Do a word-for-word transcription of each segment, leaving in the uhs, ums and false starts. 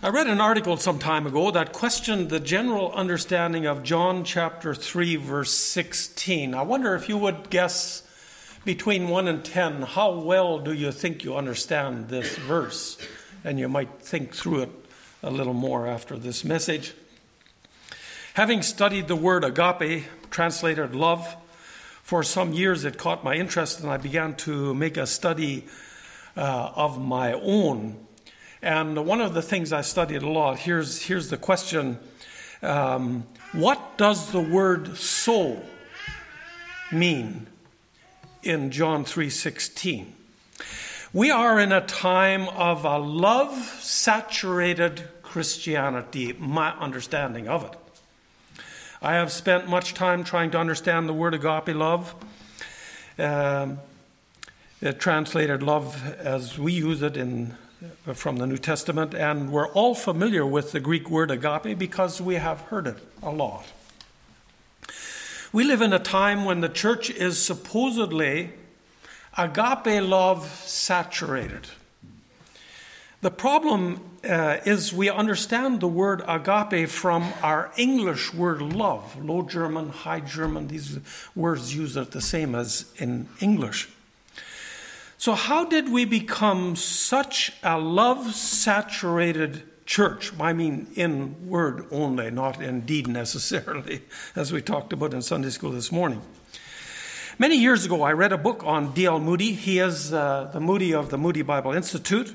I read an article some time ago that questioned the general understanding of John chapter three, verse sixteen. I wonder if you would guess between one and ten, how well do you think you understand this verse? And you might think through it a little more after this message. Having studied the word agape, translated love, for some years it caught my interest, and I began to make a study uh, of my own. And one of the things I studied a lot, here's, here's the question, um, what does the word soul mean in John three sixteen? We are in a time of a love-saturated Christianity, my understanding of it. I have spent much time trying to understand the word agape love, um, it translated love as we use it in from the New Testament, and we're all familiar with the Greek word agape because we have heard it a lot. We live in a time when the church is supposedly agape love saturated. The problem uh, is we understand the word agape from our English word love. Low German, High German, these words use it the same as in English. So how did we become such a love-saturated church? I mean in word only, not in deed necessarily, as we talked about in Sunday school this morning. Many years ago, I read a book on D L Moody. He is uh, the Moody of the Moody Bible Institute.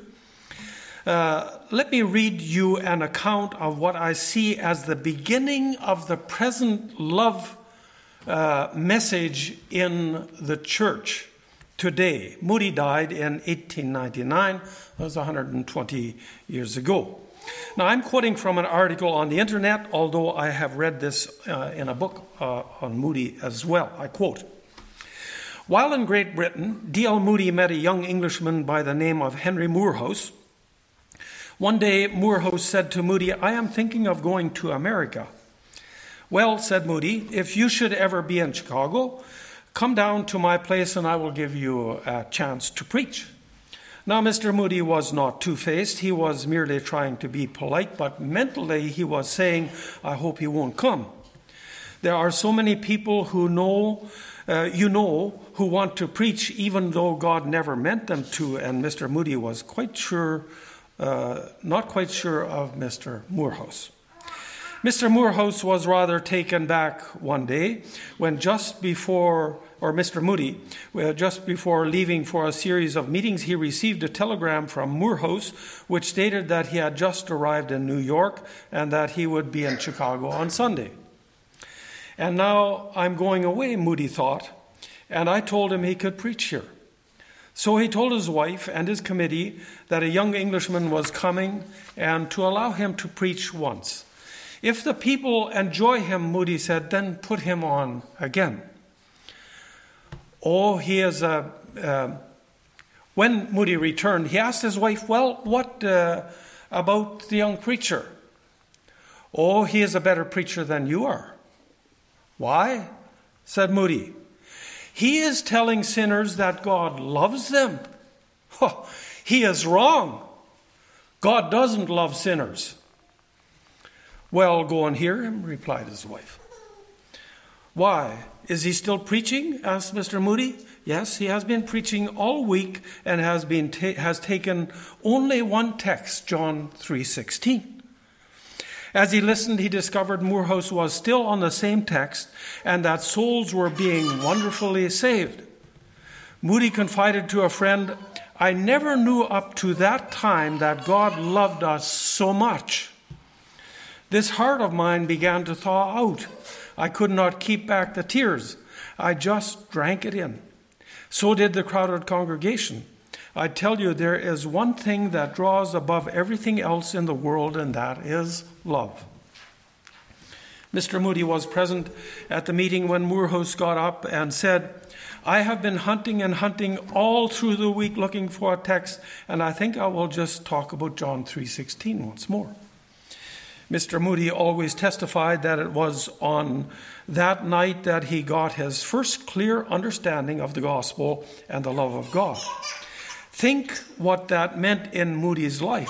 Uh, let me read you an account of what I see as the beginning of the present love uh, message in the church today. Moody died in eighteen ninety-nine. That was one hundred twenty years ago. Now, I'm quoting from an article on the internet, although I have read this uh, in a book uh, on Moody as well. I quote, "While in Great Britain, D L Moody met a young Englishman by the name of Henry Moorhouse. One day, Moorhouse said to Moody, 'I am thinking of going to America.' 'Well,' said Moody, 'if you should ever be in Chicago, come down to my place and I will give you a chance to preach.' Now, Mister Moody was not two-faced. He was merely trying to be polite, but mentally he was saying, 'I hope he won't come.' There are so many people who know, uh, you know, who want to preach even though God never meant them to," and Mister Moody was quite sure, uh, not quite sure of Mister Moorhouse. Mister Moorhouse was rather taken back one day when just before, or Mister Moody, just before leaving for a series of meetings, he received a telegram from Moorhouse which stated that he had just arrived in New York and that he would be in Chicago on Sunday. "And now I'm going away," Moody thought, "and I told him he could preach here." So he told his wife and his committee that a young Englishman was coming and to allow him to preach once. "If the people enjoy him," Moody said, "then put him on again." Oh, he is a... Uh, when Moody returned, he asked his wife, "Well, what uh, about the young preacher?" "Oh, he is a better preacher than you are." "Why?" said Moody. "He is telling sinners that God loves them." Oh, he is wrong. God doesn't love sinners. "Well, go and hear him," replied his wife. "Why? Is he still preaching?" asked Mister Moody. "Yes, he has been preaching all week and has been ta- has taken only one text, John three sixteen. As he listened, he discovered Moorhouse was still on the same text and that souls were being wonderfully saved. Moody confided to a friend, "I never knew up to that time that God loved us so much. This heart of mine began to thaw out. I could not keep back the tears. I just drank it in. So did the crowded congregation. I tell you, there is one thing that draws above everything else in the world, and that is love." Mister Moody was present at the meeting when Moorhouse got up and said, "I have been hunting and hunting all through the week looking for a text, and I think I will just talk about John three sixteen once more." Mister Moody always testified that it was on that night that he got his first clear understanding of the gospel and the love of God. Think what that meant in Moody's life.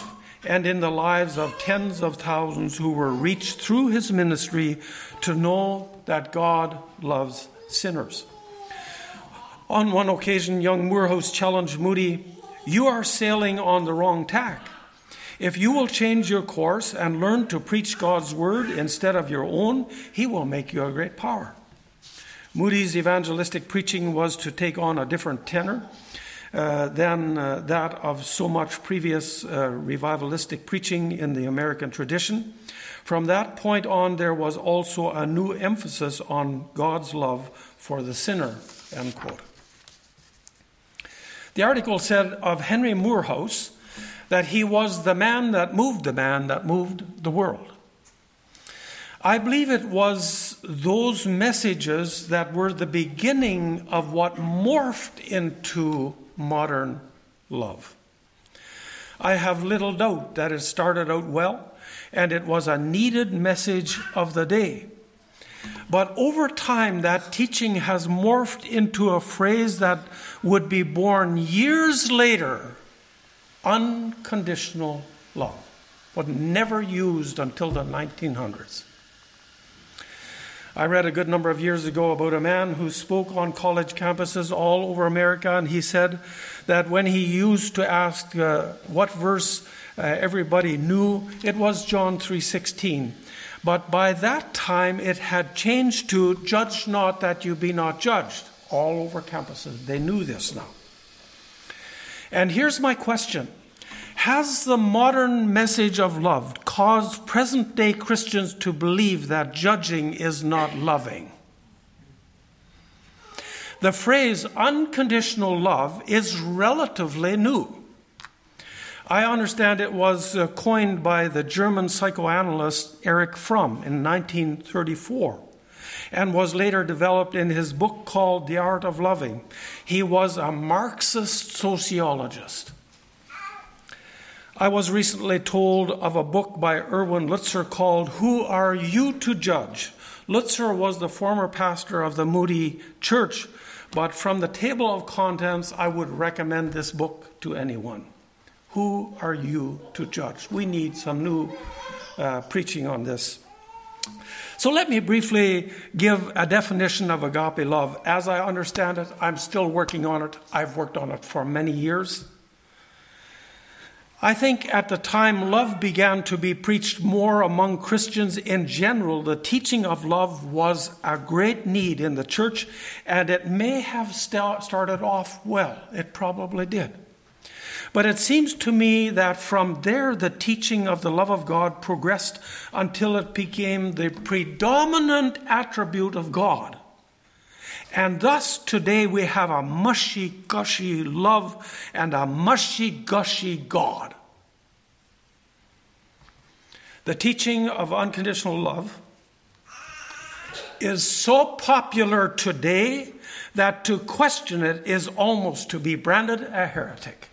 and in the lives of tens of thousands who were reached through his ministry to know that God loves sinners. On one occasion, young Moorhouse challenged Moody, "You are sailing on the wrong tack. If you will change your course and learn to preach God's word instead of your own, he will make you a great power." Moody's evangelistic preaching was to take on a different tenor uh, than uh, that of so much previous uh, revivalistic preaching in the American tradition. From that point on, there was also a new emphasis on God's love for the sinner, end quote. The article said of Henry Moorhouse that he was the man that moved the man that moved the world. I believe it was those messages that were the beginning of what morphed into modern love. I have little doubt that it started out well, and it was a needed message of the day. But over time, that teaching has morphed into a phrase that would be born years later: unconditional love. Was never used until the nineteen hundreds. I read a good number of years ago about a man who spoke on college campuses all over America, and he said that when he used to ask uh, what verse uh, everybody knew, it was John three sixteen. But by that time, it had changed to "Judge not that you be not judged" all over campuses. They knew this now. And here's my question. Has the modern message of love caused present-day Christians to believe that judging is not loving? The phrase unconditional love is relatively new. I understand it was uh, coined by the German psychoanalyst Erich Fromm in nineteen thirty-four and was later developed in his book called The Art of Loving. He was a Marxist sociologist. I was recently told of a book by Erwin Lutzer called Who Are You to Judge? Lutzer was the former pastor of the Moody Church, but from the table of contents, I would recommend this book to anyone. Who are you to judge? We need some new uh, preaching on this. So let me briefly give a definition of agape love. As I understand it, I'm still working on it. I've worked on it for many years. I think at the time love began to be preached more among Christians in general, the teaching of love was a great need in the church, and it may have st- started off well. It probably did. But it seems to me that from there the teaching of the love of God progressed until it became the predominant attribute of God. And thus today we have a mushy-gushy love and a mushy-gushy God. The teaching of unconditional love is so popular today that to question it is almost to be branded a heretic.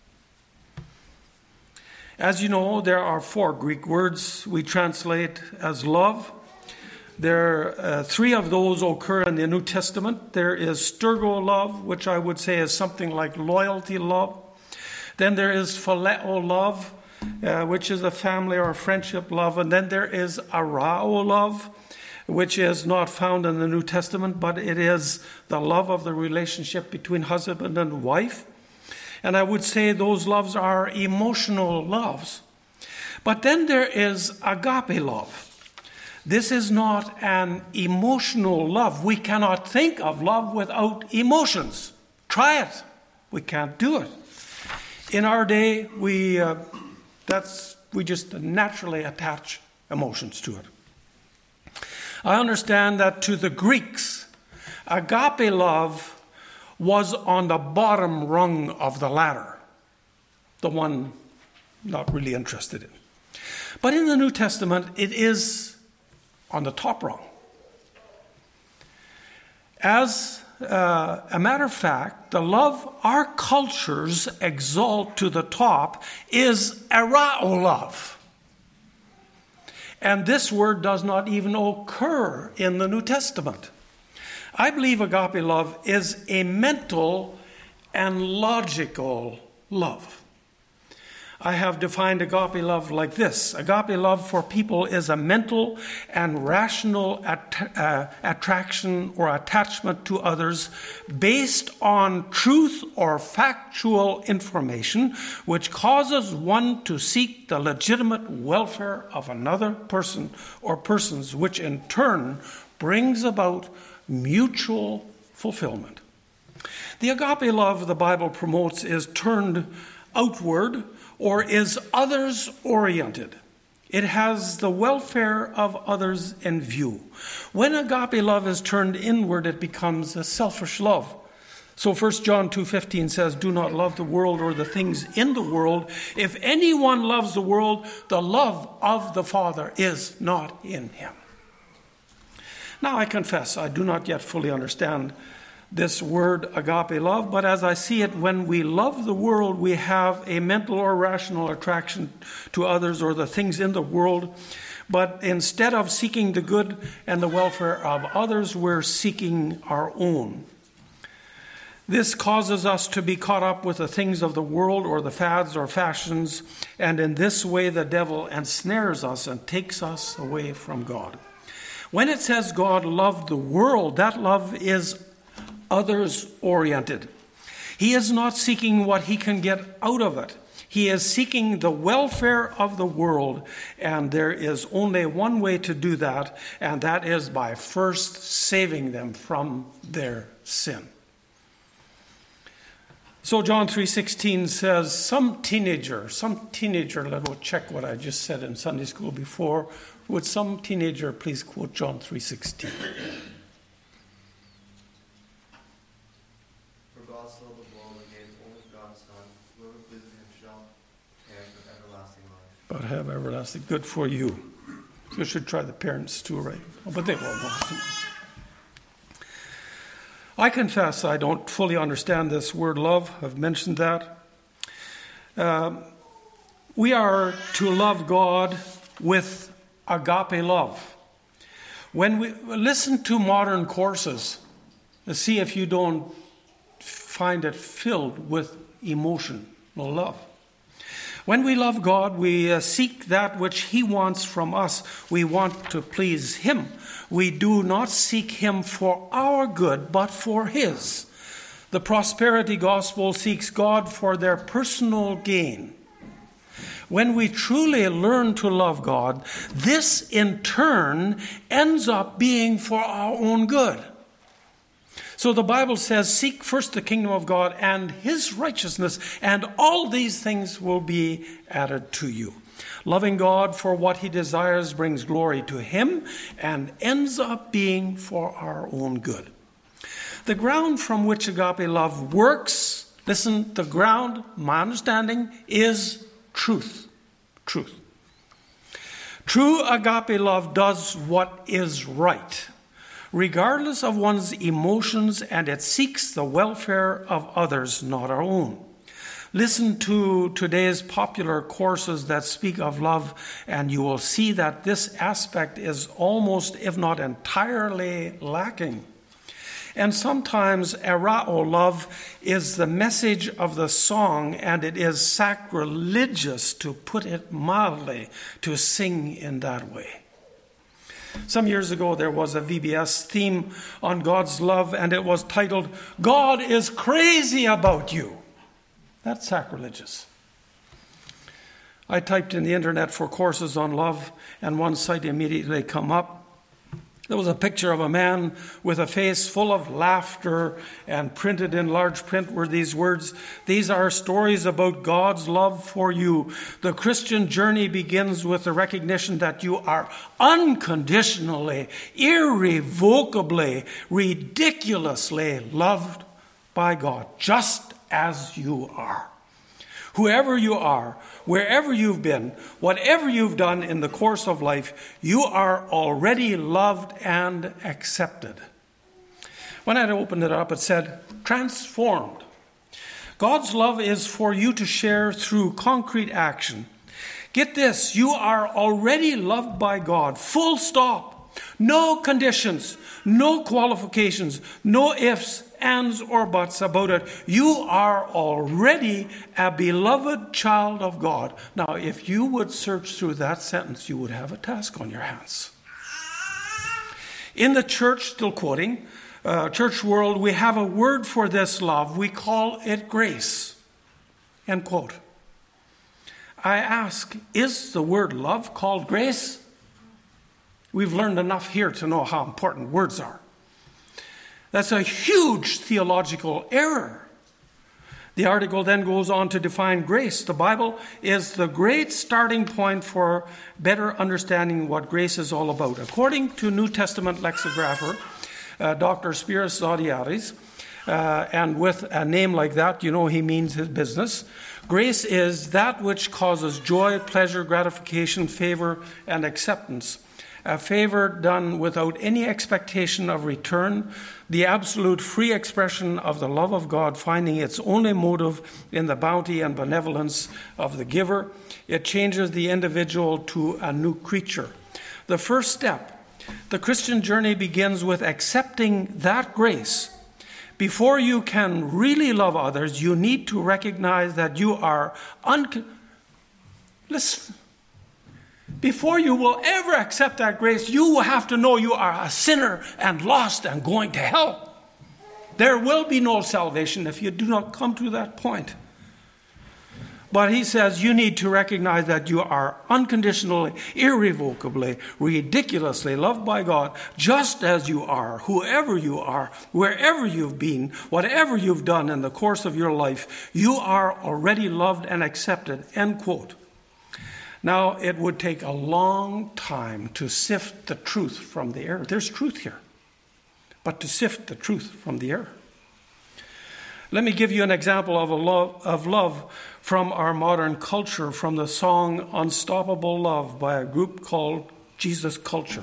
As you know, there are four Greek words we translate as love. There, uh, three of those occur in the New Testament. There is stergo love, which I would say is something like loyalty love. Then there is phileo love, uh, which is a family or friendship love. And then there is arao love, which is not found in the New Testament, but it is the love of the relationship between husband and wife. And I would say those loves are emotional loves. But then there is agape love. This is not an emotional love. We cannot think of love without emotions. Try it. We can't do it. In our day, we uh, that's we just naturally attach emotions to it. I understand that to the Greeks, agape love was on the bottom rung of the ladder, the one not really interested in. But in the New Testament, it is on the top rung. As uh, a matter of fact, the love our cultures exalt to the top is arao love. And this word does not even occur in the New Testament. I believe agape love is a mental and logical love. I have defined agape love like this. Agape love for people is a mental and rational att- uh, attraction or attachment to others based on truth or factual information, which causes one to seek the legitimate welfare of another person or persons, which in turn brings about mutual fulfillment. The agape love the Bible promotes is turned outward or is others-oriented. It has the welfare of others in view. When agape love is turned inward, it becomes a selfish love. So First John two fifteen says, "Do not love the world or the things in the world. If anyone loves the world, the love of the Father is not in him." Now I confess I do not yet fully understand this word agape love, but as I see it, when we love the world, we have a mental or rational attraction to others or the things in the world. But instead of seeking the good and the welfare of others, we're seeking our own. This causes us to be caught up with the things of the world or the fads or fashions, and in this way the devil ensnares us and takes us away from God. When it says God loved the world, that love is others-oriented. He is not seeking what he can get out of it. He is seeking the welfare of the world, and there is only one way to do that, and that is by first saving them from their sin. So John three sixteen says, some teenager, some teenager, let me check what I just said in Sunday school before. Would some teenager please quote John three sixteen? But have everlasting. Good for you. You should try the parents too, right? Oh, but they won't want to. I confess I don't fully understand this word love. I've mentioned that. Uh, we are to love God with agape love. When we listen to modern courses, see if you don't find it filled with emotional love. When we love God, we uh, seek that which he wants from us. We want to please him. We do not seek him for our good, but for his. The prosperity gospel seeks God for their personal gain. When we truly learn to love God, this in turn ends up being for our own good. So the Bible says, seek first the kingdom of God and his righteousness, and all these things will be added to you. Loving God for what he desires brings glory to him and ends up being for our own good. The ground from which agape love works, listen, the ground, my understanding, is truth. Truth. True agape love does what is right, regardless of one's emotions, and it seeks the welfare of others, not our own. Listen to today's popular courses that speak of love, and you will see that this aspect is almost, if not entirely, lacking. And sometimes erao love is the message of the song, and it is sacrilegious, to put it mildly, to sing in that way. Some years ago, there was a V B S theme on God's love, and it was titled, "God is Crazy About You." That's sacrilegious. I typed in the internet for courses on love, and one site immediately come up. There was a picture of a man with a face full of laughter, and printed in large print were these words, "These are stories about God's love for you. The Christian journey begins with the recognition that you are unconditionally, irrevocably, ridiculously loved by God, just as you are. Whoever you are, wherever you've been, whatever you've done in the course of life, you are already loved and accepted." When I opened it up, it said, transformed. God's love is for you to share through concrete action. Get this, you are already loved by God, full stop. No conditions, no qualifications, no ifs, ands, or buts about it. You are already a beloved child of God. Now, if you would search through that sentence, you would have a task on your hands. In the church, still quoting, uh, church world, we have a word for this love. We call it grace. End quote. I ask, is the word love called grace? We've learned enough here to know how important words are. That's a huge theological error. The article then goes on to define grace. The Bible is the great starting point for better understanding what grace is all about. According to New Testament lexicographer, uh, Doctor Spiros Zodhiates, uh, and with a name like that, you know he means his business. Grace is that which causes joy, pleasure, gratification, favor, and acceptance. A favor done without any expectation of return, the absolute free expression of the love of God, finding its only motive in the bounty and benevolence of the giver. It changes the individual to a new creature. The first step, the Christian journey begins with accepting that grace. Before you can really love others, you need to recognize that you are un- Listen. Before you will ever accept that grace, you will have to know you are a sinner and lost and going to hell. There will be no salvation if you do not come to that point. But he says you need to recognize that you are unconditionally, irrevocably, ridiculously loved by God, just as you are, whoever you are, wherever you've been, whatever you've done in the course of your life, you are already loved and accepted. End quote. Now, it would take a long time to sift the truth from the error. There's truth here, but to sift the truth from the error. Let me give you an example of, a love, of love from our modern culture, from the song Unstoppable Love by a group called Jesus Culture.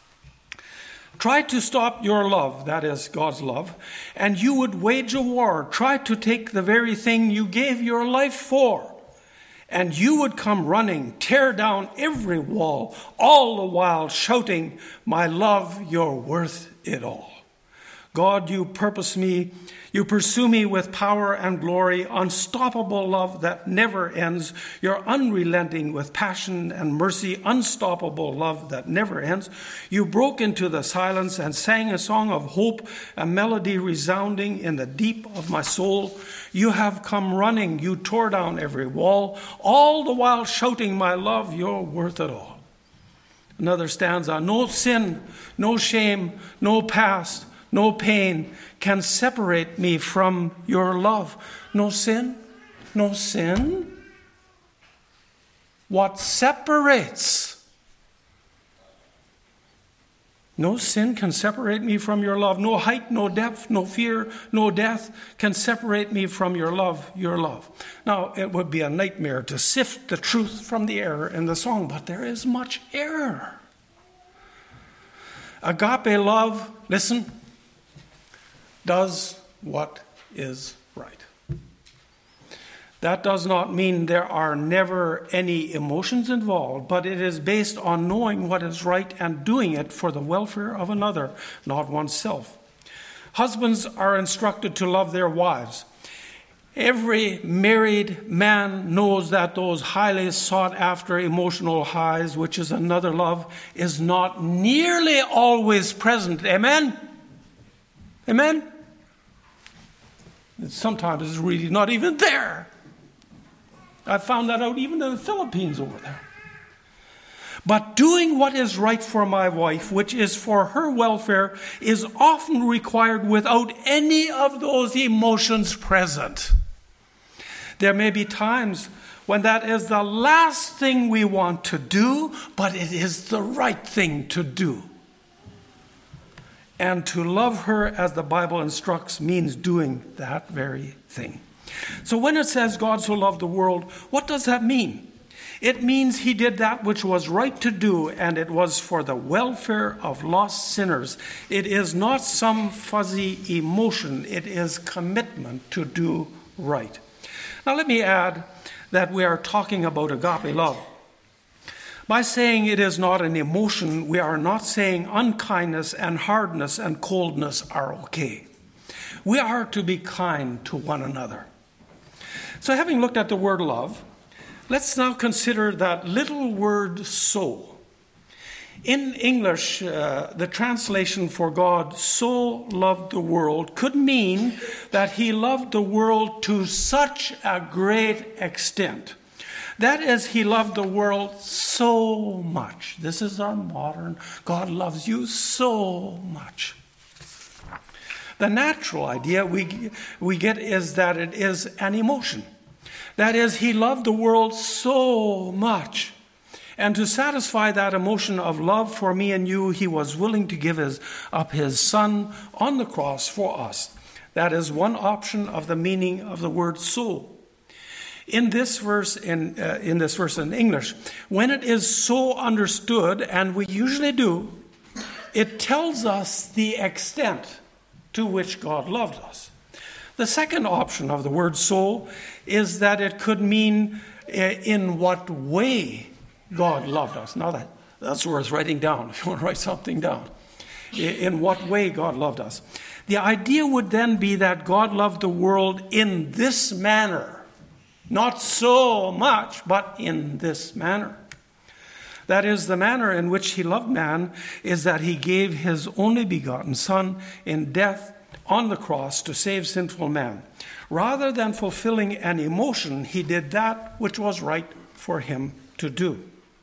Try to stop your love, that is God's love, and you would wage a war. Try to take the very thing you gave your life for, and you would come running, tear down every wall, all the while shouting, "My love, you're worth it all." God, you purpose me, you pursue me with power and glory, unstoppable love that never ends. You're unrelenting with passion and mercy, unstoppable love that never ends. You broke into the silence and sang a song of hope, a melody resounding in the deep of my soul. You have come running, you tore down every wall, all the while shouting, "My love, you're worth it all." Another stanza, no sin, no shame, no past, no pain can separate me from your love. No sin? No sin? What separates? No sin can separate me from your love. No height, no depth, no fear, no death can separate me from your love, your love. Now, it would be a nightmare to sift the truth from the error in the song, but there is much error. Agape love, listen, does what is right. That does not mean there are never any emotions involved, but it is based on knowing what is right and doing it for the welfare of another, not oneself. Husbands are instructed to love their wives. Every married man knows that those highly sought after emotional highs, which is another love, is not nearly always present. Amen? Amen? Sometimes it's really not even there. I found that out even in the Philippines over there. But doing what is right for my wife, which is for her welfare, is often required without any of those emotions present. There may be times when that is the last thing we want to do, but it is the right thing to do. And to love her as the Bible instructs means doing that very thing. So when it says God so loved the world, what does that mean? It means he did that which was right to do, and it was for the welfare of lost sinners. It is not some fuzzy emotion. It is commitment to do right. Now let me add that we are talking about agape love. By saying it is not an emotion, we are not saying unkindness and hardness and coldness are okay. We are to be kind to one another. So having looked at the word love, let's now consider that little word so. In English, uh, the translation for God so loved the world could mean that he loved the world to such a great extent. That is, he loved the world so much. This is our modern, God loves you so much. The natural idea we, we get is that it is an emotion. That is, he loved the world so much. And to satisfy that emotion of love for me and you, he was willing to give his, up his son on the cross for us. That is one option of the meaning of the word so. In this verse, in, uh, in this verse in English, when it is so understood, and we usually do, it tells us the extent to which God loved us. The second option of the word so is that it could mean uh, in what way God loved us. Now that, that's worth writing down, if you want to write something down. In what way God loved us. The idea would then be that God loved the world in this manner. Not so much, but in this manner. That is, the manner in which he loved man is that he gave his only begotten Son in death on the cross to save sinful man. Rather than fulfilling an emotion, he did that which was right for him to do.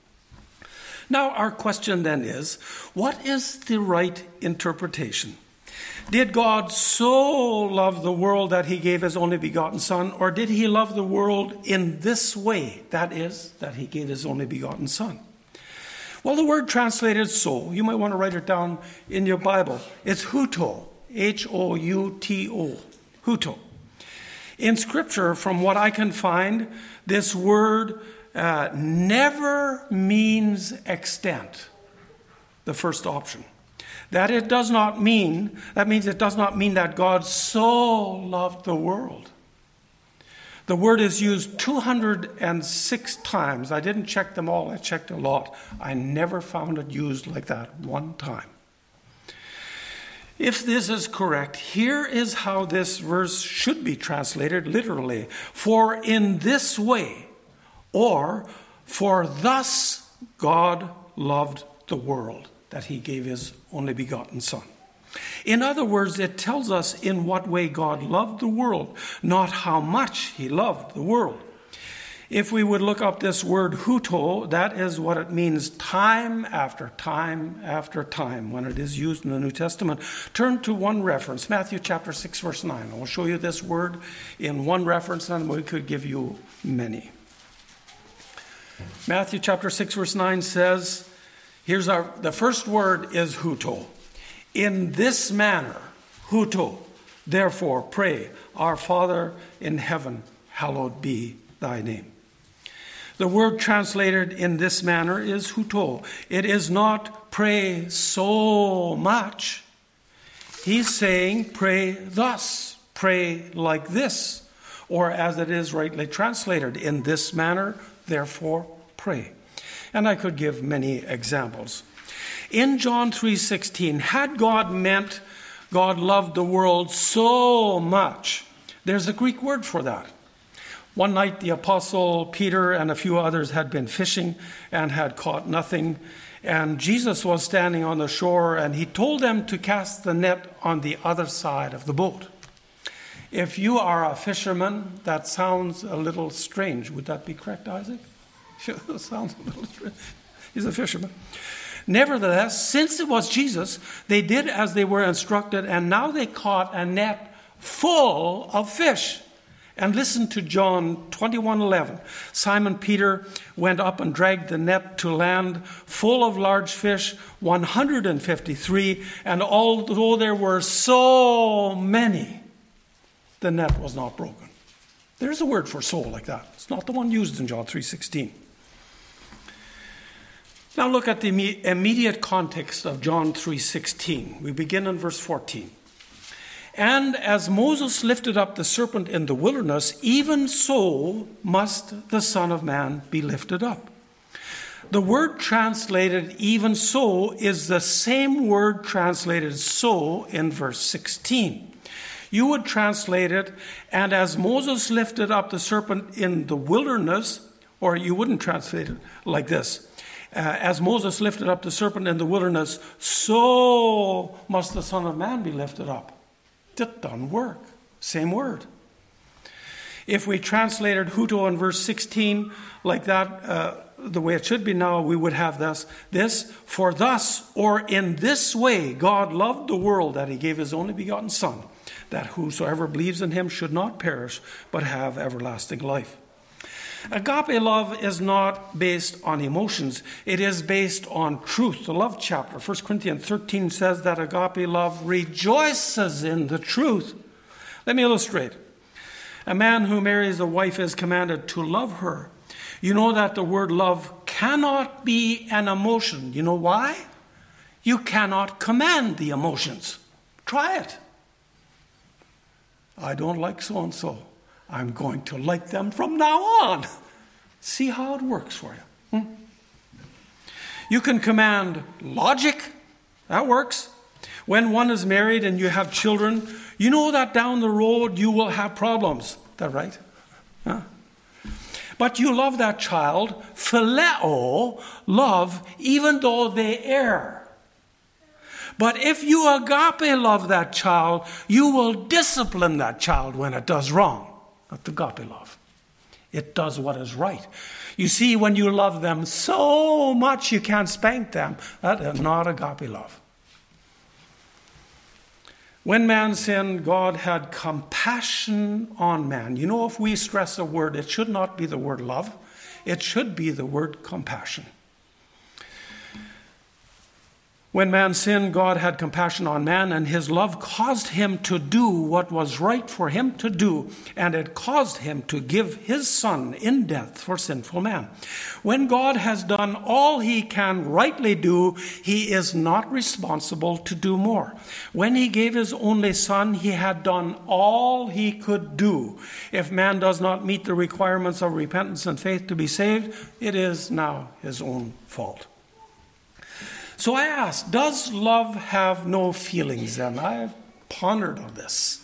Now, our question then is, what is the right interpretation? Did God so love the world that he gave his only begotten Son, or did he love the world in this way? That is, that he gave his only begotten Son. Well, the word translated so, you might want to write it down in your Bible. It's huto, H O U T O, huto. In Scripture, from what I can find, this word uh, never means extent, the first option. That it does not mean, that means it does not mean that God so loved the world. The word is used two hundred six times. I didn't check them all, I checked a lot. I never found it used like that one time. If this is correct, here is how this verse should be translated literally. For in this way, or for thus God loved the world, that he gave his only begotten Son. In other words, it tells us in what way God loved the world, not how much he loved the world. If we would look up this word huto, that is what it means time after time after time when it is used in the New Testament. Turn to one reference, Matthew chapter six, verse nine. I will show you this word in one reference, and we could give you many. Matthew chapter six, verse nine says, here's our, the first word is huto. In this manner, huto, therefore pray, our Father in heaven, hallowed be thy name. The word translated in this manner is huto. It is not pray so much. He's saying pray thus, pray like this, or as it is rightly translated, in this manner, therefore pray. And I could give many examples. In John three sixteen, had God meant God loved the world so much, there's a Greek word for that. One night the apostle Peter and a few others had been fishing and had caught nothing. And Jesus was standing on the shore and he told them to cast the net on the other side of the boat. If you are a fisherman, that sounds a little strange. Would that be correct, Isaac? That sounds a little strange. He's a fisherman. Nevertheless, since it was Jesus, they did as they were instructed, and now they caught a net full of fish. And listen to John twenty-one eleven. Simon Peter went up and dragged the net to land full of large fish, one hundred fifty-three, and although there were so many, the net was not broken. There's a word for soul like that. It's not the one used in John three sixteen. Now look at the immediate context of John three sixteen. We begin in verse fourteen. And as Moses lifted up the serpent in the wilderness, even so must the Son of Man be lifted up, The word translated even so is the same word translated so in verse sixteen. You would translate it, and as Moses lifted up the serpent in the wilderness, or you wouldn't translate it like this. Uh, as Moses lifted up the serpent in the wilderness, so must the Son of Man be lifted up. That doesn't work. Same word. If we translated huto in verse sixteen like that, uh, the way it should be now, we would have this, this, for thus or in this way God loved the world that he gave his only begotten Son, that whosoever believes in him should not perish, but have everlasting life. Agape love is not based on emotions. It is based on truth. The love chapter, First Corinthians thirteen, says that agape love rejoices in the truth. Let me illustrate. A man who marries a wife is commanded to love her. You know that the word love cannot be an emotion. You know why? You cannot command the emotions. Try it. I don't like so-and-so. I'm going to like them from now on. See how it works for you. Hmm? You can command logic. That works. When one is married and you have children, you know that down the road you will have problems. Is that right? Huh? But you love that child, phileo, love, even though they err. But if you agape love that child, you will discipline that child when it does wrong. Not agape love. It does what is right. You see, when you love them so much you can't spank them, that is not agape love. When man sinned, God had compassion on man. You know, if we stress a word, it should not be the word love. It should be the word compassion. When man sinned, God had compassion on man, and his love caused him to do what was right for him to do, and it caused him to give his Son in death for sinful man. When God has done all he can rightly do, he is not responsible to do more. When he gave his only Son, he had done all he could do. If man does not meet the requirements of repentance and faith to be saved, it is now his own fault. So I ask, does love have no feelings then? I've pondered on this.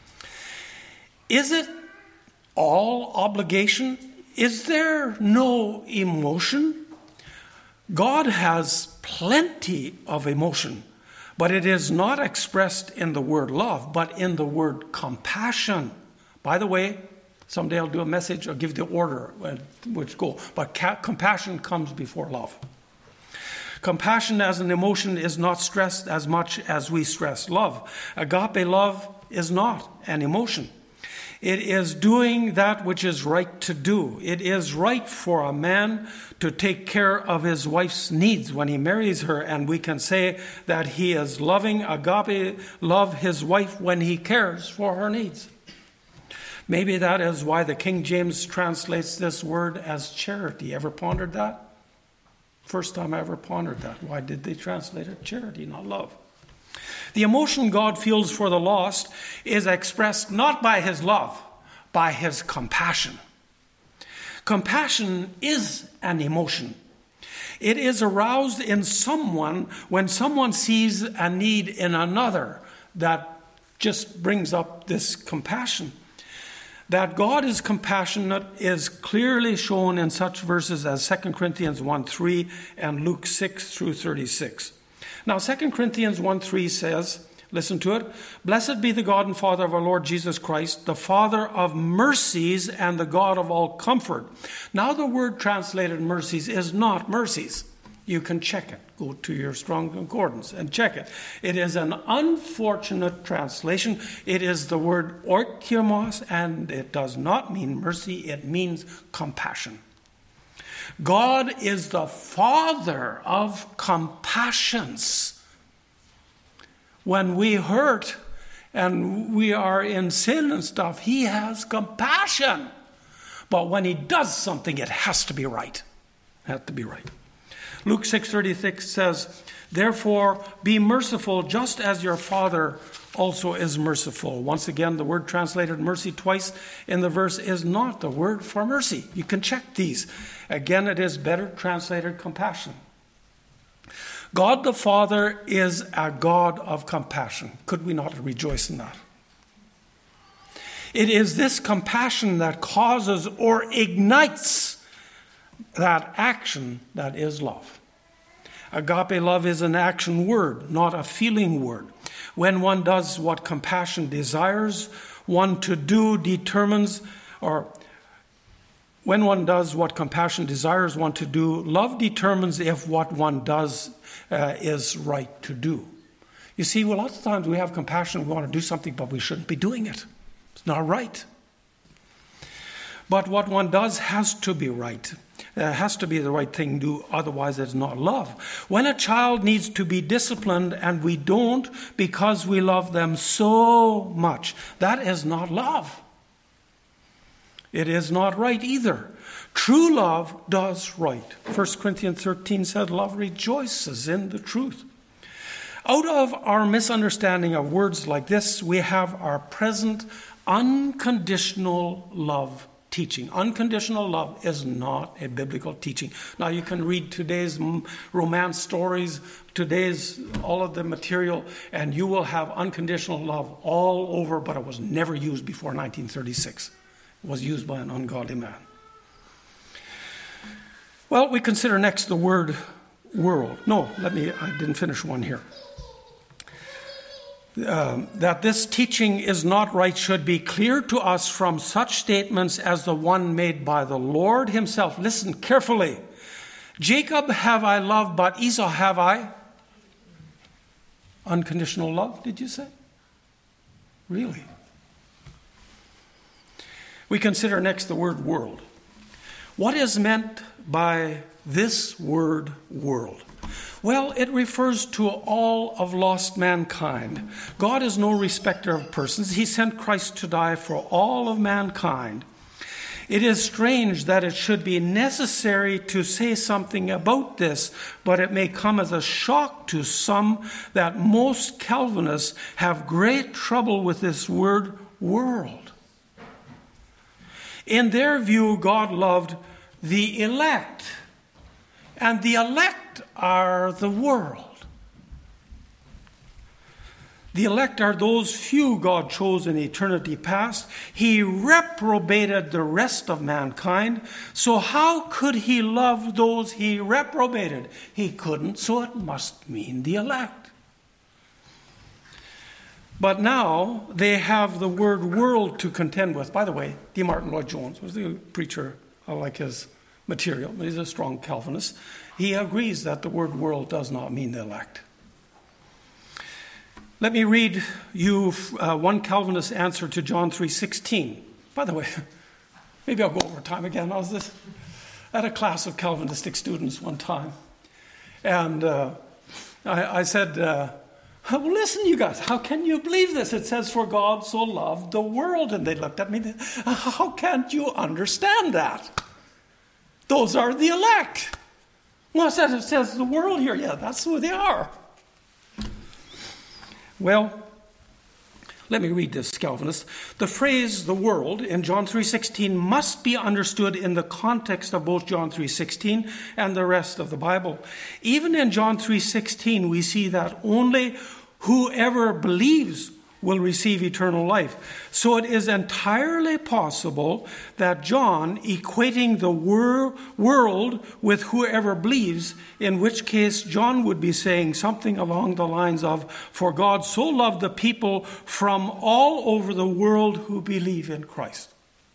Is it all obligation? Is there no emotion? God has plenty of emotion, but it is not expressed in the word love, but in the word compassion. By the way, someday I'll do a message, I'll give the order which go, but compassion comes before love. Compassion as an emotion is not stressed as much as we stress love. Agape love is not an emotion. It is doing that which is right to do. It is right for a man to take care of his wife's needs when he marries her, and we can say that he is loving, agape love his wife when he cares for her needs. Maybe that is why the King James translates this word as charity. Ever pondered that? First time I ever pondered that. Why did they translate it charity, not love? The emotion God feels for the lost is expressed not by his love, by his compassion. Compassion is an emotion. It is aroused in someone when someone sees a need in another that just brings up this compassion. That God is compassionate is clearly shown in such verses as Second Corinthians one three and Luke six through thirty-six. Now, Second Corinthians one three says, listen to it, "Blessed be the God and Father of our Lord Jesus Christ, the Father of mercies and the God of all comfort." Now, the word translated mercies is not mercies. You can check it. Go to your Strong Concordance and check it. It is an unfortunate translation. It is the word oikiomos, and it does not mean mercy. It means compassion. God is the Father of compassions. When we hurt and we are in sin and stuff, he has compassion. But when he does something, it has to be right. It has to be right. Luke six thirty-six says, "Therefore be merciful just as your Father also is merciful. Once again, the word translated mercy twice in the verse is not the word for mercy. You can check these. Again, it is better translated compassion. God the Father is a God of compassion. Could we not rejoice in that? It is this compassion that causes or ignites that action that is love. Agape love is an action word, not a feeling word. When one does what compassion desires one to do, determines, or when one does what compassion desires one to do, love determines if what one does uh, is right to do. You see, well, lots of times we have compassion, we want to do something, but we shouldn't be doing it. It's not right. But what one does has to be right. It has to be the right thing to do, otherwise it's not love. When a child needs to be disciplined and we don't because we love them so much, that is not love. It is not right either. True love does right. First Corinthians thirteen said, love rejoices in the truth. Out of our misunderstanding of words like this, we have our present unconditional love teaching. Unconditional love is not a biblical teaching. Now you can read today's romance stories, today's all of the material, and you will have unconditional love all over, but it was never used before nineteen thirty-six. It was used by an ungodly man. Well, we consider next the word world. No, let me, I didn't finish one here. Um, that this teaching is not right should be clear to us from such statements as the one made by the Lord himself. Listen carefully. Jacob have I loved, but Esau have I unconditional love, did you say? Really? We consider next the word world. What is meant by this word world? Well, it refers to all of lost mankind. God is no respecter of persons. He sent Christ to die for all of mankind. It is strange that it should be necessary to say something about this, but it may come as a shock to some that most Calvinists have great trouble with this word world. In their view, God loved the elect, and the elect are the world. The elect are those few God chose in eternity past. He reprobated the rest of mankind. So how could he love those he reprobated? He couldn't, so it must mean the elect. But now they have the word world to contend with. By the way, D. Martin Lloyd-Jones was the preacher. I like his material, but he's a strong Calvinist. He agrees that the word world does not mean the elect. Let me read you uh, one Calvinist answer to John three sixteen. By the way, maybe I'll go over time again. I was this, at a class of Calvinistic students one time. And uh, I, I said, uh, well, listen, you guys, how can you believe this? It says, for God so loved the world. And they looked at me, how can't you understand that? Those are the elect. Well, it says, it says the world here. Yeah, that's who they are. Well, let me read this, Calvinist. The phrase the world in John three sixteen must be understood in the context of both John three sixteen and the rest of the Bible. Even in John three sixteen, we see that only whoever believes will receive eternal life. So it is entirely possible that John, equating the wor- world with whoever believes, in which case John would be saying something along the lines of, for God so loved the people from all over the world who believe in Christ.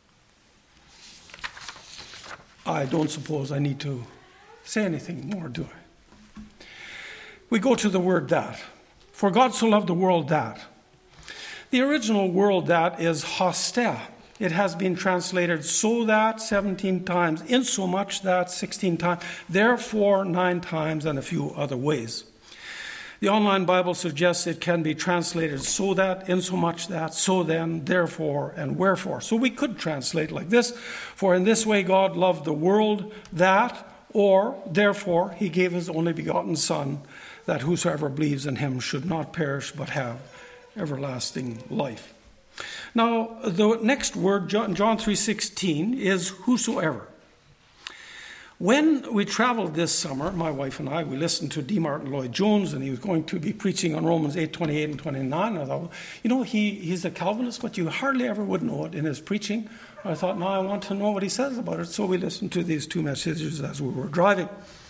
I don't suppose I need to say anything more, do I? We go to the word that. For God so loved the world that. The original world that is hostea. It has been translated so that seventeen times, insomuch that sixteen times, therefore nine times, and a few other ways. The online Bible suggests it can be translated so that, insomuch that, so then, therefore, and wherefore. So we could translate like this. For in this way God loved the world that, or therefore he gave his only begotten Son, that whosoever believes in him should not perish but have everlasting life. Now, the next word, John three sixteen, is whosoever. When we traveled this summer, my wife and I, we listened to D. Martin Lloyd-Jones, and he was going to be preaching on Romans eight twenty-eight and twenty-nine. I thought, you know, he, he's a Calvinist, but you hardly ever would know it in his preaching. I thought, now I want to know what he says about it. So we listened to these two messages as we were driving.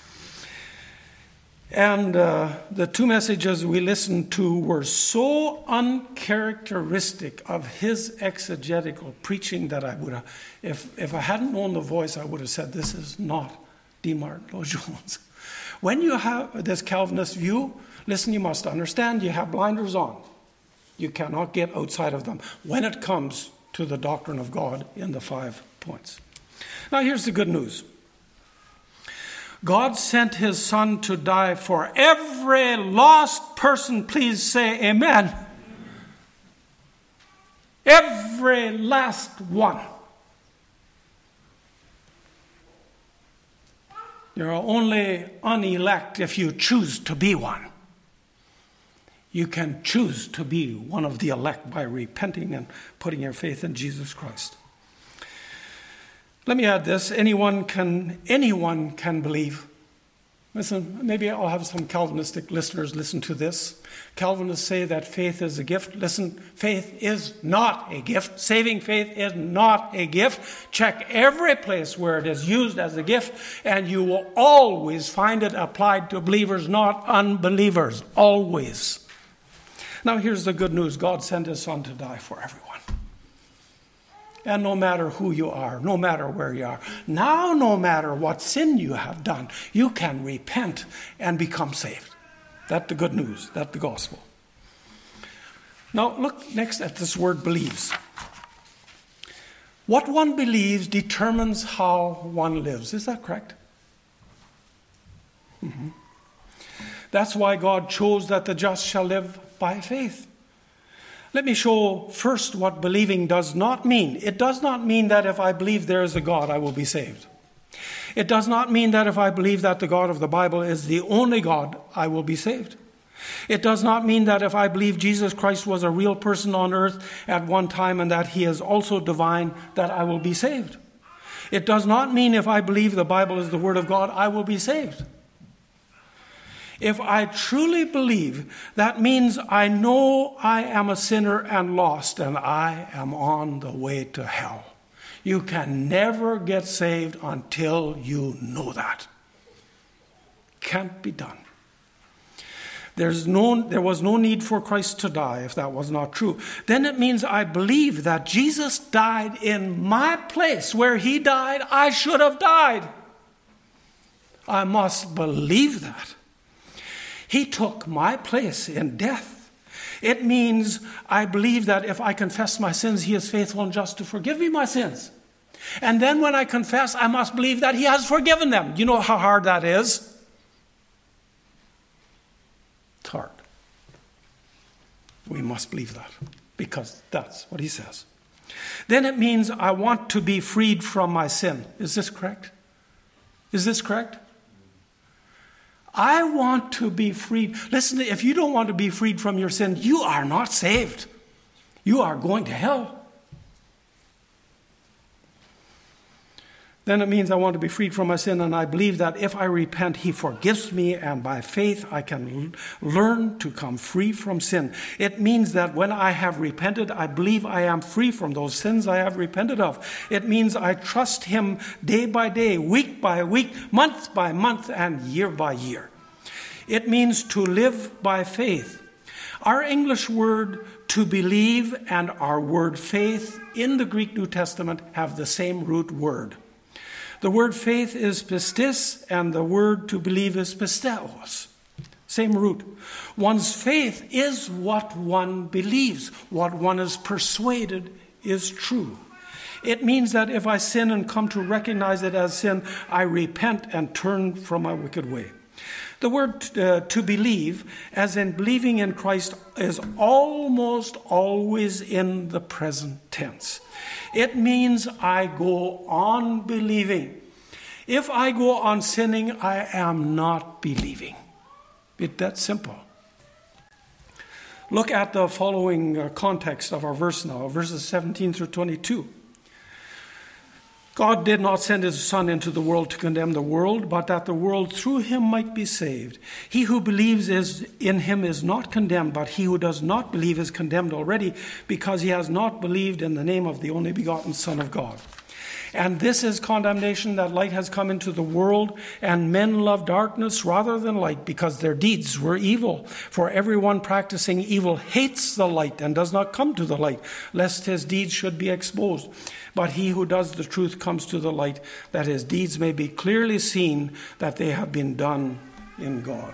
And uh, the two messages we listened to were so uncharacteristic of his exegetical preaching that I would have, if, if I hadn't known the voice, I would have said, this is not D. Martin Lloyd-Jones. When you have this Calvinist view, listen, you must understand you have blinders on. You cannot get outside of them when it comes to the doctrine of God in the five points. Now here's the good news. God sent his Son to die for every lost person. Please say amen. Every last one. You're only unelect if you choose to be one. You can choose to be one of the elect by repenting and putting your faith in Jesus Christ. Let me add this. Anyone can, anyone can believe. Listen, maybe I'll have some Calvinistic listeners listen to this. Calvinists say that faith is a gift. Listen, faith is not a gift. Saving faith is not a gift. Check every place where it is used as a gift, and you will always find it applied to believers, not unbelievers. Always. Now here's the good news. God sent his Son to die for everyone. And no matter who you are, no matter where you are, now no matter what sin you have done, you can repent and become saved. That's the good news. That's the gospel. Now look next at this word believes. What one believes determines how one lives. Is that correct? Mm-hmm. That's why God chose that the just shall live by faith. Let me show first what believing does not mean. It does not mean that if I believe there is a God, I will be saved. It does not mean that if I believe that the God of the Bible is the only God, I will be saved. It does not mean that if I believe Jesus Christ was a real person on earth at one time and that he is also divine, that I will be saved. It does not mean if I believe the Bible is the Word of God, I will be saved. If I truly believe, that means I know I am a sinner and lost, and I am on the way to hell. You can never get saved until you know that. Can't be done. There's no, there was no need for Christ to die if that was not true. Then it means I believe that Jesus died in my place. Where he died, I should have died. I must believe that. He took my place in death. It means I believe that if I confess my sins, he is faithful and just to forgive me my sins. And then when I confess, I must believe that he has forgiven them. You know how hard that is? It's hard. We must believe that because that's what he says. Then it means I want to be freed from my sin. Is this correct? Is this correct? I want to be freed. Listen, if you don't want to be freed from your sin, you are not saved. You are going to hell. Then it means I want to be freed from my sin, and I believe that if I repent, he forgives me, and by faith I can l- learn to come free from sin. It means that when I have repented, I believe I am free from those sins I have repented of. It means I trust him day by day, week by week, month by month, and year by year. It means to live by faith. Our English word to believe and our word faith in the Greek New Testament have the same root word. The word faith is pistis, and the word to believe is pisteos. Same root. One's faith is what one believes. What one is persuaded is true. It means that if I sin and come to recognize it as sin, I repent and turn from my wicked way. The word uh, to believe, as in believing in Christ, is almost always in the present tense. It means I go on believing. If I go on sinning, I am not believing. It's that simple. Look at the following uh, context of our verse now, verses seventeen through twenty-two. God did not send his Son into the world to condemn the world, but that the world through him might be saved. He who believes is in him is not condemned, but he who does not believe is condemned already, because he has not believed in the name of the only begotten Son of God. And this is condemnation, that light has come into the world, and men love darkness rather than light, because their deeds were evil. For everyone practicing evil hates the light and does not come to the light, lest his deeds should be exposed. But he who does the truth comes to the light, that his deeds may be clearly seen, that they have been done in God.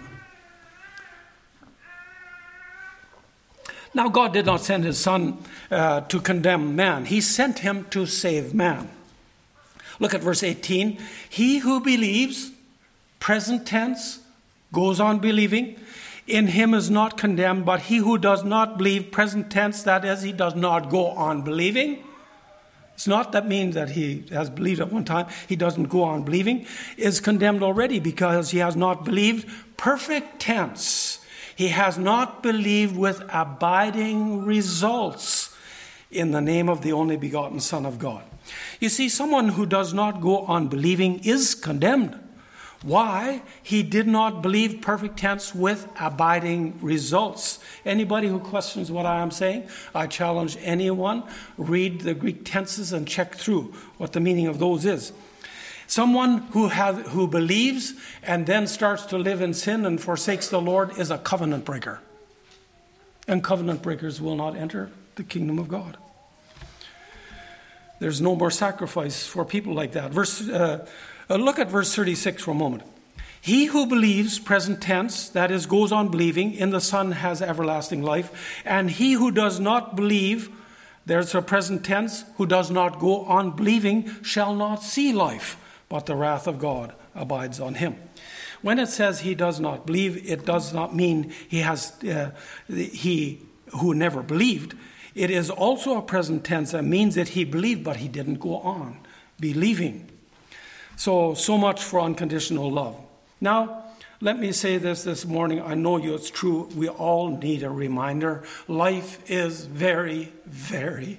Now, God did not send his Son uh, to condemn man. He sent him to save man. Look at verse eighteen. He who believes, present tense, goes on believing, in him is not condemned, but he who does not believe, present tense, that is, he does not go on believing. It's not that means that he has believed at one time, he doesn't go on believing, is condemned already because he has not believed. Perfect tense. He has not believed with abiding results in the name of the only begotten Son of God. You see, someone who does not go on believing is condemned. Why? He did not believe, perfect tense, with abiding results. Anybody who questions what I am saying, I challenge anyone, read the Greek tenses and check through what the meaning of those is. Someone who has, who believes and then starts to live in sin and forsakes the Lord is a covenant breaker. And covenant breakers will not enter the kingdom of God. There's no more sacrifice for people like that. Verse, uh, uh, look at verse thirty-six for a moment. He who believes, present tense, that is, goes on believing, in the Son has everlasting life. And he who does not believe, there's a present tense, who does not go on believing, shall not see life, but the wrath of God abides on him. When it says he does not believe, it does not mean he has uh, he who never believed. It is also a present tense that means that he believed, but he didn't go on believing. So, so much for unconditional love. Now, let me say this this morning. I know you, it's true. We all need a reminder. Life is very, very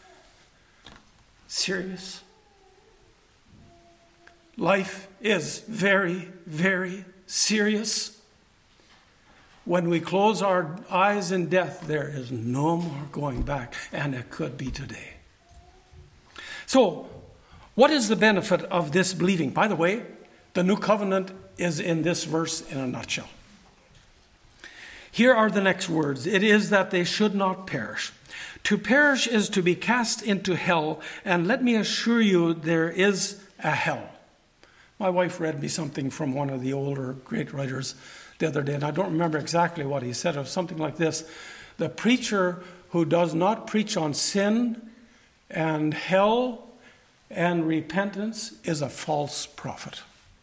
serious. Life is very, very serious. When we close our eyes in death, there is no more going back, and it could be today. So, what is the benefit of this believing? By the way, the new covenant is in this verse in a nutshell. Here are the next words. It is that they should not perish. To perish is to be cast into hell, and let me assure you, there is a hell. My wife read me something from one of the older great writers the other day, and I don't remember exactly what he said. It was something like this: the preacher who does not preach on sin and hell and repentance is a false prophet.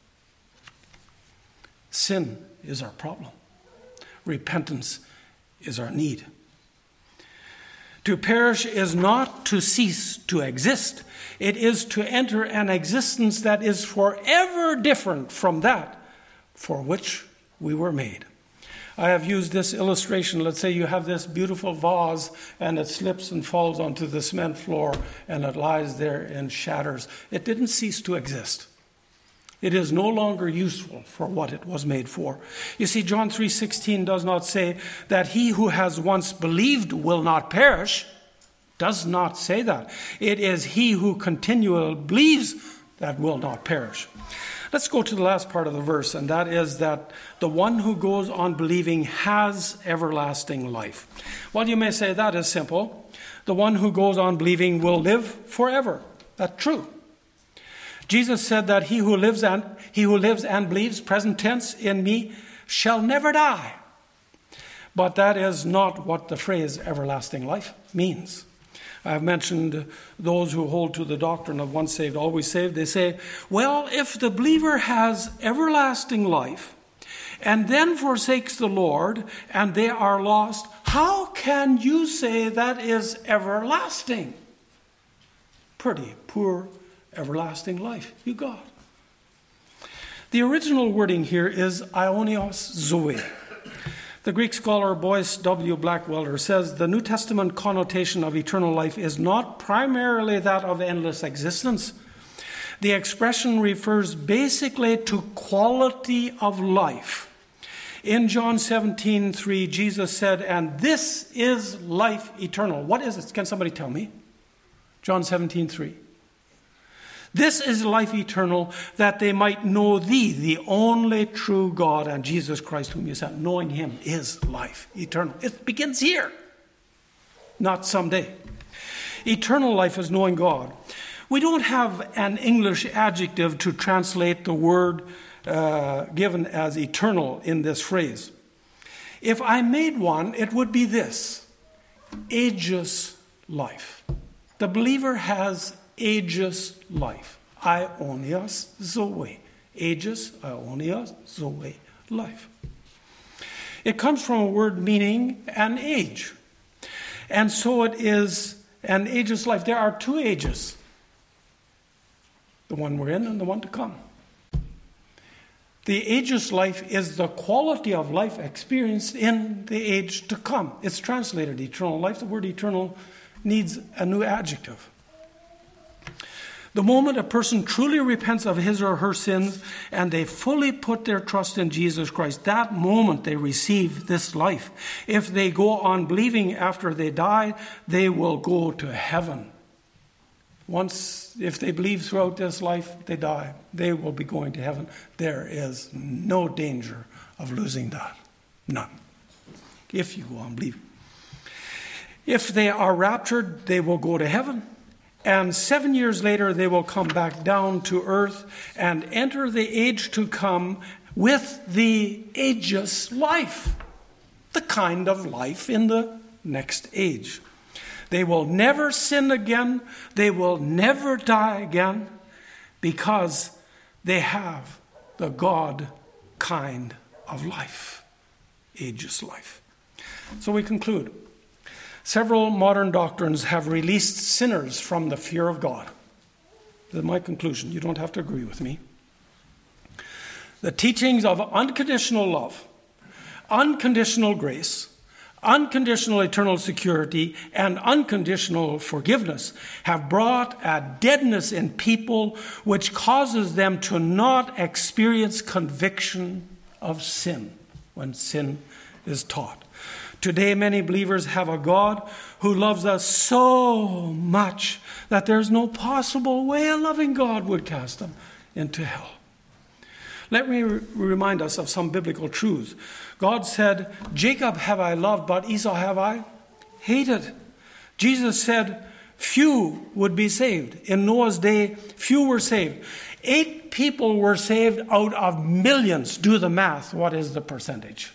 Sin is our problem. Repentance is our need. To perish is not to cease to exist. It is to enter an existence that is forever different from that for which we were made. I have used this illustration. Let's say you have this beautiful vase and it slips and falls onto the cement floor and it lies there and shatters. It didn't cease to exist. It is no longer useful for what it was made for. You see, John three sixteen does not say that he who has once believed will not perish. Does not say that. It is he who continually believes that will not perish. Let's go to the last part of the verse, and that is that the one who goes on believing has everlasting life. Well, you may say that is simple. The one who goes on believing will live forever. That's true. Jesus said that he who lives and he who lives and believes, present tense, in me shall never die. But that is not what the phrase everlasting life means. I have mentioned those who hold to the doctrine of once saved, always saved. They say, well, if the believer has everlasting life and then forsakes the Lord and they are lost, how can you say that is everlasting? Pretty poor everlasting life you got. The original wording here is aionios zoe. The Greek scholar Boyce W. Blackwelder says the New Testament connotation of eternal life is not primarily that of endless existence. The expression refers basically to quality of life. In John seventeen three, Jesus said, "And this is life eternal." What is it? Can somebody tell me? John seventeen three. "This is life eternal, that they might know thee, the only true God, and Jesus Christ whom you sent." Knowing him is life eternal. It begins here, not someday. Eternal life is knowing God. We don't have an English adjective to translate the word uh, given as eternal in this phrase. If I made one, it would be this: ageless life. The believer has ageless life. Aionios zoe. Aegis, aionios zoe, life. It comes from a word meaning an age. And so it is an ageless life. There are two ages: the one we're in and the one to come. The ageless life is the quality of life experienced in the age to come. It's translated eternal life. The word eternal needs a new adjective. The moment a person truly repents of his or her sins and they fully put their trust in Jesus Christ, that moment they receive this life. If they go on believing after they die, they will go to heaven. Once, if they believe throughout this life, they die, they will be going to heaven. There is no danger of losing that. None. If you go on believing. If they are raptured, they will go to heaven. And seven years later, they will come back down to earth and enter the age to come with the ageless life. The kind of life in the next age. They will never sin again. They will never die again, because they have the God kind of life. Ageless life. So we conclude. Several modern doctrines have released sinners from the fear of God. That's my conclusion. You don't have to agree with me. The teachings of unconditional love, unconditional grace, unconditional eternal security, and unconditional forgiveness have brought a deadness in people which causes them to not experience conviction of sin when sin is taught. Today, many believers have a God who loves us so much that there's no possible way a loving God would cast them into hell. Let me re- remind us of some biblical truths. God said, "Jacob have I loved, but Esau have I hated." Jesus said, few would be saved. In Noah's day, few were saved. Eight people were saved out of millions. Do the math. What is the percentage?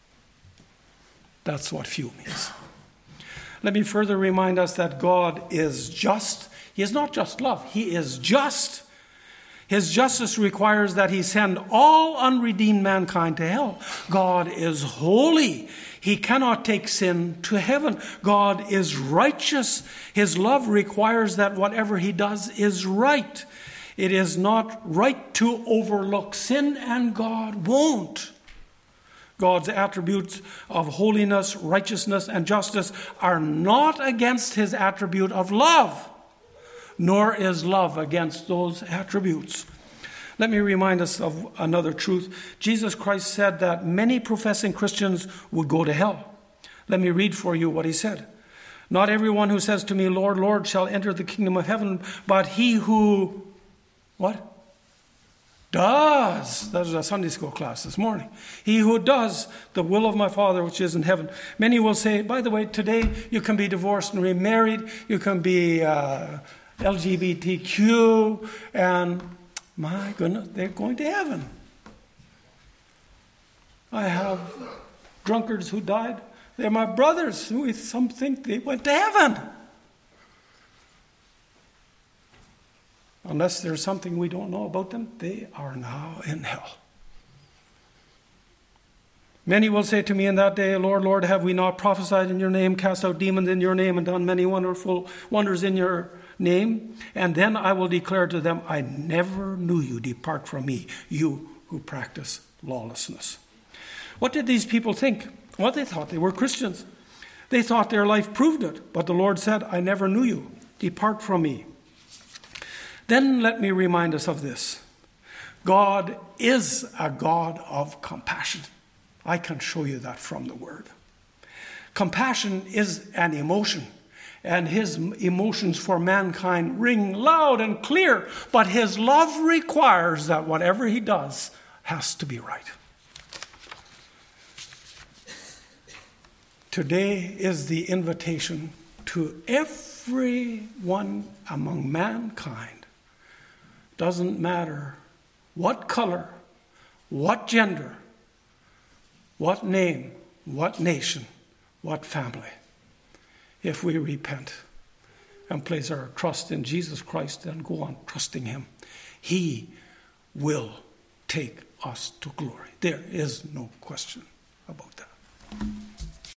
That's what few means. Let me further remind us that God is just. He is not just love. He is just. His justice requires that he send all unredeemed mankind to hell. God is holy. He cannot take sin to heaven. God is righteous. His love requires that whatever he does is right. It is not right to overlook sin, and God won't. God's attributes of holiness, righteousness, and justice are not against his attribute of love, nor is love against those attributes. Let me remind us of another truth. Jesus Christ said that many professing Christians would go to hell. Let me read for you what he said. "Not everyone who says to me, 'Lord, Lord,' shall enter the kingdom of heaven, but he who," what? "Does." That was a Sunday school class this morning. "He who does the will of my Father which is in heaven." Many will say, by the way, today you can be divorced and remarried. You can be uh, L G B T Q, and my goodness, they're going to heaven. I have drunkards who died. They're my brothers who some think they went to heaven. Unless there's something we don't know about them, they are now in hell. Many will say to me in that day, "Lord, Lord, have we not prophesied in your name, cast out demons in your name, and done many wonderful wonders in your name?" And then I will declare to them, "I never knew you. Depart from me, you who practice lawlessness." What did these people think? Well, they thought they were Christians. They thought their life proved it. But the Lord said, I never knew you. Depart from me. Then let me remind us of this. God is a God of compassion. I can show you that from the Word. Compassion is an emotion, and his emotions for mankind ring loud and clear, but his love requires that whatever he does has to be right. Today is the invitation to everyone among mankind. Doesn't matter what color, what gender, what name, what nation, what family. If we repent and place our trust in Jesus Christ and go on trusting him, he will take us to glory. There is no question about that.